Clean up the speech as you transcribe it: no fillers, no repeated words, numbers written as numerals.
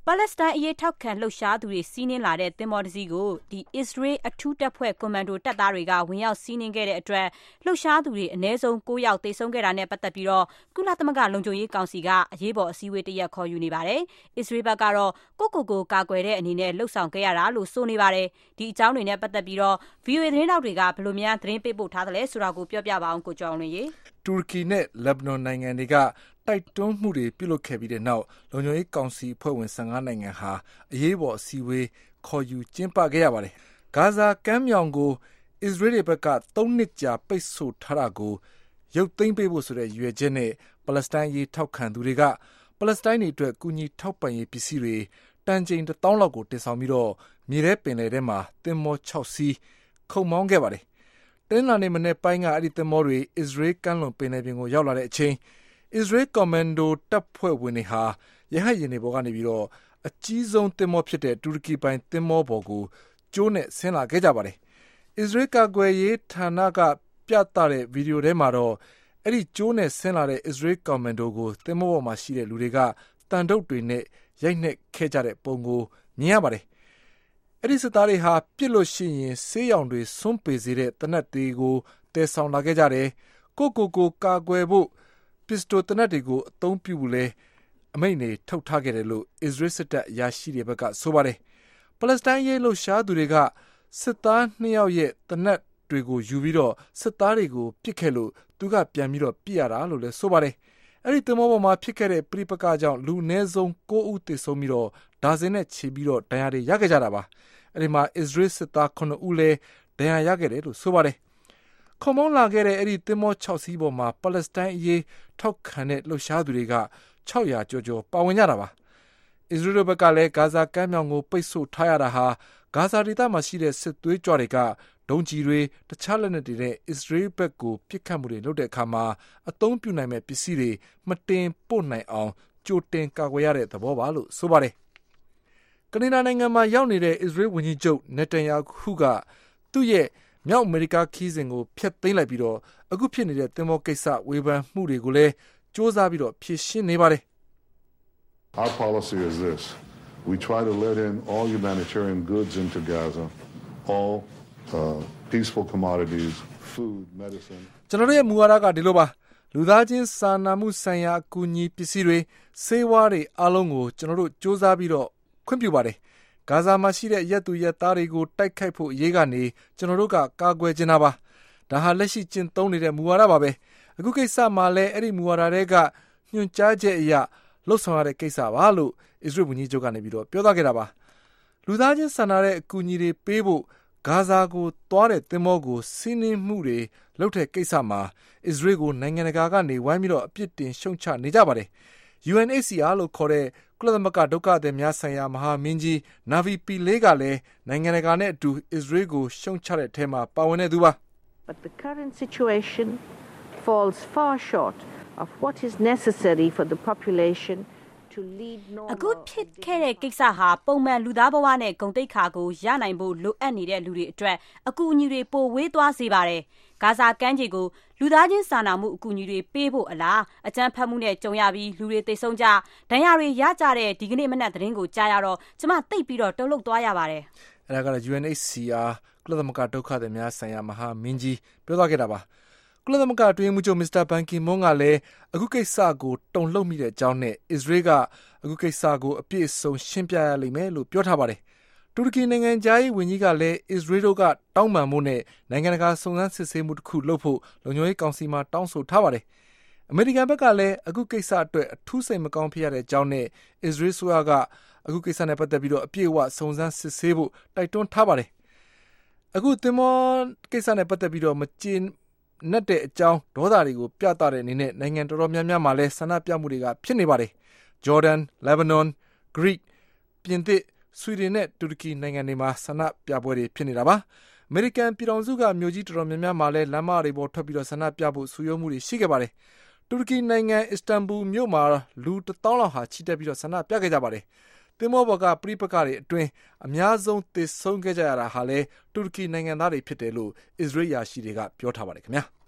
ပါလက်စတိုင်းအရေးထောက်ခံလှုပ်ရှားသူတွေစီးနင်းလာတဲ့သင်္ဘောတစ်စီးကိုအစ္စရေးအထူးတပ်ဖွဲ့ကွန်မန်ဒိုတပ်သားတွေကဝင်ရောက်စီးနင်းခဲ့တဲ့အတွက်လှုပ်ရှားသူတွေအနည်းဆုံး9ယောက်သေဆုံးခဲ့တာနဲ့ပတ်သက်ပြီးကုလသမဂ္ဂလုံခြုံရေးကောင်စီကအရေးပေါ်အစည်းအဝေးတစ်ရပ်ခေါ်ယူနေပါတယ်။အစ္စရေးဘက်ကတော့ကိုကာကွယ်တဲ့အနေနဲ့လှုပ်ဆောင်ခဲ့ရတာလို့ဆိုနေပါတယ်။ဒီအကြောင်းတွေနဲ့ပတ်သက်ပြီးVOA သတင်းတောက်တွေကဘယ်လိုများသတင်းပေးပို့ထားသလဲဆိုတာကိုပြောပြပါအောင်ကိုကျော်အောင်လွင်ရေ။တူရကီနဲ့လက်ဘနွန်နိုင်ငံတွေကတိုက်တွန်းမှုတွေပြုလုပ်ခဲ့ပြီးတဲ့နောက်လုံခြုံရေးကောင်စီအဖွဲ့ဝင်15နိုင်ငံဟာအရေးပေါ်အစည်းအဝေးခေါ်ယူကျင်းပခဲ့ရပါတယ်။ဂါဇာကမ်းမြောင်ကိုအစ္စရေးဘက်က3နှစ်ကြာပိတ်ဆို့ထားတာကိုရုပ်သိမ်းပေးဖို့ဆိုတဲ့ရည်ရွယ်ချက်နဲ့ပါလက်စတိုင်းရေးထောက်ခံသူတွေကပါလက်စတိုင်းတွေအတွက်ကူညီထောက်ပံ့ရေးပစ္စည်းတွေတန်ချိန်1000လောက်ကိုတင်ဆောင်ပြီးမြေထဲပင်လယ်ထဲမှာသင်္ဘော6စီးခုတ်မောင်းခဲ့ပါတယ်။တင်းလာနေမနေ့ပိုင်းကအဲ့ဒီသင်္ဘောတွေအစ္စရေးကမ်းလွန်ပင်လယ်ပြင်ကိုရောက်လာတဲ့အချိန်အစ္စရေးကွန်မန်ဒိုတပ်ဖွဲ့ဝင်တွေဟာရဟတ်ယာဉ်တွေပေါ်ကနေပြီးအကြီးဆုံးသင်္ဘောဖြစ်တဲ့တူရကီပိုင်သင်္ဘောပေါ်ကိုကျိုးနဲ့ဆင်းလာခဲ့ကြပါတယ်။အစ္စရေးကာကွယ်ရေးဌာနကပြသတဲ့ဗီဒီယိုထဲမှာတော့အဲ့ဒီကျိုးနဲ့ဆင်းလာတဲ့အစ္စရေးကွန်မန်ဒိုကိုသင်္ဘောပေါ်မှာရှိတဲ့လူတွေကတန်တုတ်တွေနဲ့ရိုက်နှက်ခဲ့ကြတဲ့ပုံကိုမြင်ရပါတယ်။အဲ့ဒီစစ်သားတွေဟာပြစ်လို့ရှိရင်ဆေးရောင်တွေဆွန့်ပေစေတဲ့တနက်တွေကိုတည်ဆောင်လာခဲ့ကြတယ်။ကိုကာကွယ်ဖို့ပစ္စတိုတနက်တွေကိုအသုံးပြုဖို့လဲအမိန့်တွေထုတ်ထားခဲ့တယ်လို့အစ္စရေးစစ်တပ်အရာရှိတွေဘက်ကဆိုပါတယ်။ပါလက်စတိုင်းရေးလှုပ်ရှားသူတွေကစစ်သား2ယောက်ရဲ့တနက်တွေကိုယူပြီးစစ်သားတွေကိုပစ်ခဲ့လို့သူကပြန်ပြီးပြစ်ရတာလို့လဲဆိုပါတယ်။အဲ့ဒီသင်္ဘောပေါ်မှာဖြစ်ခဲ့တဲ့ပြိပကကြောင့်လူအနည်းဆုံး9ဦးသေဆုံးပြီးဒါဇင်နဲ့ချီပြီးဒဏ်ရာတွေရခဲ့ကြတာပါ။အဲ့ဒီမှာအစ္စရေးစစ်သား9ဦးလဲဒဏ်ရာရခဲ့တယ်လို့ဆိုပါတယ်။ခုံမောင်းလာခဲ့တဲ့အဲ့ဒီသင်္ဘော6စီးပေါ်မှာပါလက်စတိုင်းအရေးထောက်ခံတဲ့လှုပ်ရှားသူတွေက600ကျော်ပါဝင်ကြတာပါ။အစ္စရေးဘက်ကလည်းဂါဇာကမ်းမြောင်ကိုပိတ်ဆို့ထားရတာဟာဂါဇာဒေသမှာရှိတဲ့စစ်သွေးကြွတွေကဒုံးကျည်တွေတခြားလက်နက်တွေနဲ့အစ္စရေးဘက်ကိုပစ်ခတ်မှုတွေလုပ်တဲ့အခါမှာအသုံးပြုနိုင်မဲ့ပစ္စည်းတွေမတင်ပို့နိုင်အောင်ကြိုတင်ကာကွယ်ရတဲ့သဘောပါလို့ဆိုပါတယ်။ကနေဒါနိုင်ငံမှာရောက်နေတဲ့အစ္စရေးဝန်ကြီးချုပ်နေတန်ယာဟုကသူ့ရဲ့မြောက်အမေရိကခီးစဉ်ကိုဖျက်သိမ်းလိုက်ပြီးအခုဖြစ်နေတဲ့သင်္ဘောကိစ္စဝေဖန်မှုတွေကိုလည်းစ조사ပြီးဖြေရှင်းနေပါတယ်။ Our policy is this. We try to let in all humanitarian goods into Gaza, all peaceful commodities, food, medicine. ကျွန်တော်ရဲ့မူဝါဒကဒီလိုပါလူသားချင်းစာနာမှုဆိုင်ရာအကူအညီပစ္စည်းတွေဆေးဝါးတွေအားလုံးကိုကျွန်တော်တို့စ조사ပြီးခွင့်ပြုပါတယ်ဂါဇာမှာရှိတဲ့ရက်သူရက်သားတွေကိုတိုက်ခိုက်ဖို့အရေးကနေကျွန်တော်တို့ကကာကွယ်ချင်တာပါဒါဟာလက်ရှိကျင့်သုံးနေတဲ့မူဝါဒပါပဲအခုကိစ္စမှာလည်းအဲ့ဒီမူဝါဒတွေကညွှန်ကြားချက်အရလှုပ်ဆောင်ရတဲ့ကိစ္စပါလို့အစ္စရေးဝန်ကြီးချုပ်ကနေပြီးပြောသွားခဲ့တာပါလူသားချင်းစာနာတဲ့အကူအညီတွေပေးဖို့ဂါဇာကိုသွားတဲ့သင်္ဘောကိုစီးနင်းမှုတွေလုပ်တဲ့ကိစ္စမှာအစ္စရေးကိုနိုင်ငံတကာကနေဝိုင်းပြီးအပြစ်တင်ရှုံချနေကြပါတယ် UNHCR လို့ခေါ်တဲ့ကုလသမဂ္ဂဒုက္ခသည်များဆိုင်ရာမဟာမင်းကြီးနာဗီပီလေးကလည်းနိုင်ငံတကာနဲ့အတူအစ္စရေးကိုရှုံချတဲ့အထဲမှာပါဝင်နေသူပါ But the current situation falls far short of what is necessary for the population to lead normal အခုဖြစ်ခဲ့တဲ့ကိစ္စဟာပုံမှန်လူသားဘဝနဲ့ဂုဏ်သိက္ခာကိုရနိုင်ဖို့လိုအပ်နေတဲ့လူတွေအတွက်အကူအညီတွေပိုဝေးသွားစေပါတယ်ဂါဇာကမ်းခြေကိုလူသားချင်းစာနာမှုအကူအညီတွေပေးဖို့အလားအကြမ်းဖက်မှုနဲ့ကြုံရပြီးလူတွေသေဆုံးကြဒဏ်ရာတွေရကြတဲ့ဒီကနေ့မနက်သတင်းကိုကြားရတော့ကျမသိပ်ပြီးတုန်လှုပ်သွားရပါတယ်အဲ့ဒါကတော့ UNHCR ကုလသမဂ္ဂဒုက္ခသည်များဆိုင်ရာမဟာမင်းကြီးပြောသွားခဲ့တာပါကုလသမဂ္ဂအတွင်းမှုချုပ်မစ္စတာဘန်ကီမွန်းကလည်းအခုကိစ္စကိုတုန်လှုပ်မိတဲ့အကြောင်းနဲ့အစ္စရေးကအခုကိစ္စကိုအပြည့်အစုံရှင်းပြရလိမ့်မယ်လို့ပြောထားပါတယ်တူရကီနိုင်ငံသားရေးဝန်ကြီးကလည်းအစ္စရေးတို့ကတောင်းပန်မှုနဲ့နိုင်ငံတကာစုံစမ်းစစ်ဆေးမှုတစ်ခုလုပ်ဖို့လုံခြုံရေးကောင်စီမှာတောင်းဆိုထားပါတယ်အမေရိကန်ဘက်ကလည်းအခုကိစ္စအတွက်အထူးစိတ်မကောင်းဖြစ်ရတဲ့အကြောင်းနဲ့အစ္စရေးဆိုရကအခုကိစ္စနဲ့ပတ်သက်ပြီးအပြည့်အဝစုံစမ်းစစ်ဆေးဖို့တိုက်တွန်းထားပါတယ်အခုသင်္ဘောကိစ္စနဲ့ပတ်သက်ပြီးမကျေနပ်တဲ့အကြောင်းဒေါသတွေကိုပြသတဲ့အနေနဲ့နိုင်ငံတော်တော်များများမှာလည်းဆန္ဒပြမှုတွေကဖြစ်နေပါတယ်ဂျော်ဒန်လက်ဘနွန်ဂရိပြင်သစ်ဆွီဒင်နဲ့တူရကီနိုင်ငံတွေမှာဆန္ဒပြပွဲတွေဖြစ်နေတာပါအမေရိကန်ပြည်ထောင်စုကမြို့ကြီးတော်တော်များများမှာလည်းလမ်းမတွေပေါ်ထွက်ပြီးဆန္ဒပြဖို့စုရုံးမှုတွေရှိခဲ့ပါတယ်တူရကီနိုင်ငံအစ္စတန်ဘူလ်မြို့မှာလူ1000လောက်ဟာချီတက်ပြီးဆန္ဒပြခဲ့ကြပါတယ်သင်္ဘောပေါ်ကပရိပက္ခတွေအတွင်းအများဆုံးသေဆုံးခဲ့ကြရတာဟာလည်းတူရကီနိုင်ငံသားတွေဖြစ်တယ်လို့အစ္စရေးယာရှိတွေကပြောထားပါတယ်ခင်ဗျာ